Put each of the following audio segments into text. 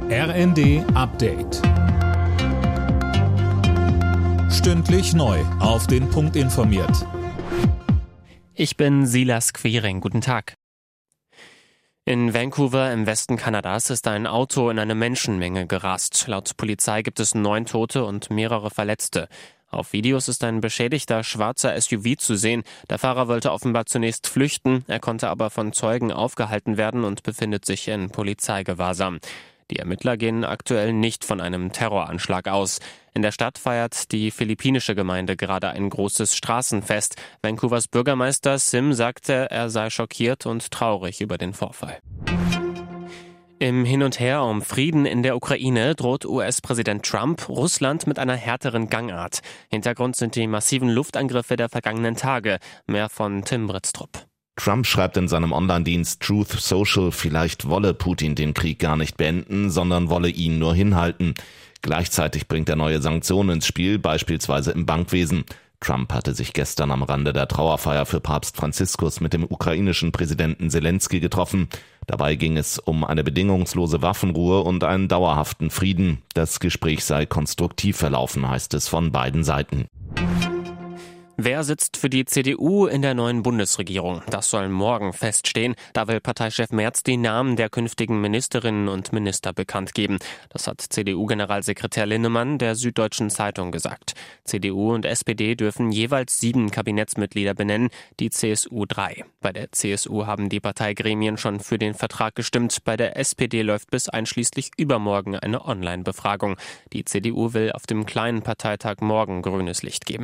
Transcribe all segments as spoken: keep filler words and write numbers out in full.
R N D Update. Stündlich neu auf den Punkt informiert. Ich bin Silas Quiring. Guten Tag. In Vancouver im Westen Kanadas ist ein Auto in eine Menschenmenge gerast. Laut Polizei gibt es neun Tote und mehrere Verletzte. Auf Videos ist ein beschädigter schwarzer S U V zu sehen. Der Fahrer wollte offenbar zunächst flüchten, er konnte aber von Zeugen aufgehalten werden und befindet sich in Polizeigewahrsam. Die Ermittler gehen aktuell nicht von einem Terroranschlag aus. In der Stadt feiert die philippinische Gemeinde gerade ein großes Straßenfest. Vancouvers Bürgermeister Sim sagte, er sei schockiert und traurig über den Vorfall. Im Hin und Her um Frieden in der Ukraine droht U S-Präsident Trump Russland mit einer härteren Gangart. Hintergrund sind die massiven Luftangriffe der vergangenen Tage. Mehr von Tim Britztrup. Trump schreibt in seinem Online-Dienst Truth Social, vielleicht wolle Putin den Krieg gar nicht beenden, sondern wolle ihn nur hinhalten. Gleichzeitig bringt er neue Sanktionen ins Spiel, beispielsweise im Bankwesen. Trump hatte sich gestern am Rande der Trauerfeier für Papst Franziskus mit dem ukrainischen Präsidenten Zelensky getroffen. Dabei ging es um eine bedingungslose Waffenruhe und einen dauerhaften Frieden. Das Gespräch sei konstruktiv verlaufen, heißt es von beiden Seiten. Wer sitzt für die C D U in der neuen Bundesregierung? Das soll morgen feststehen. Da will Parteichef Merz die Namen der künftigen Ministerinnen und Minister bekannt geben. Das hat C D U-Generalsekretär Linnemann der Süddeutschen Zeitung gesagt. C D U und S P D dürfen jeweils sieben Kabinettsmitglieder benennen, die C S U drei. Bei der C S U haben die Parteigremien schon für den Vertrag gestimmt. Bei der S P D läuft bis einschließlich übermorgen eine Online-Befragung. Die C D U will auf dem kleinen Parteitag morgen grünes Licht geben.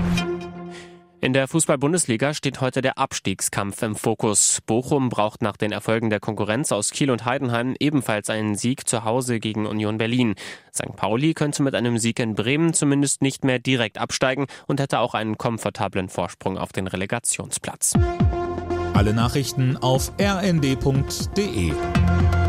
In der Fußball-Bundesliga steht heute der Abstiegskampf im Fokus. Bochum braucht nach den Erfolgen der Konkurrenz aus Kiel und Heidenheim ebenfalls einen Sieg zu Hause gegen Union Berlin. Sankt Pauli könnte mit einem Sieg in Bremen zumindest nicht mehr direkt absteigen und hätte auch einen komfortablen Vorsprung auf den Relegationsplatz. Alle Nachrichten auf r n d punkt d e.